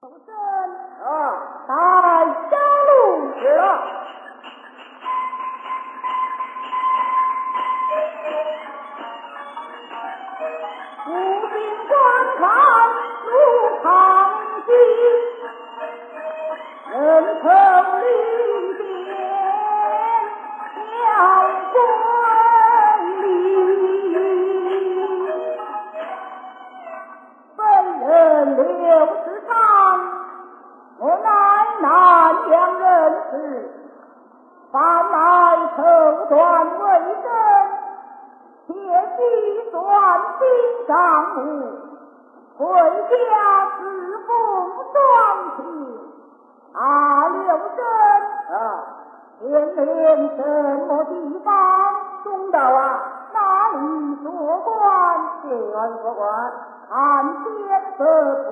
带小路去了。步兵观看如长戟，人头领边将quân礼。本人刘世昌，我乃南阳人士，凡来手段为真，切记专心仗务，回家侍奉双亲。刘真前连什么地方？中道哪里做官？县官做官，按天色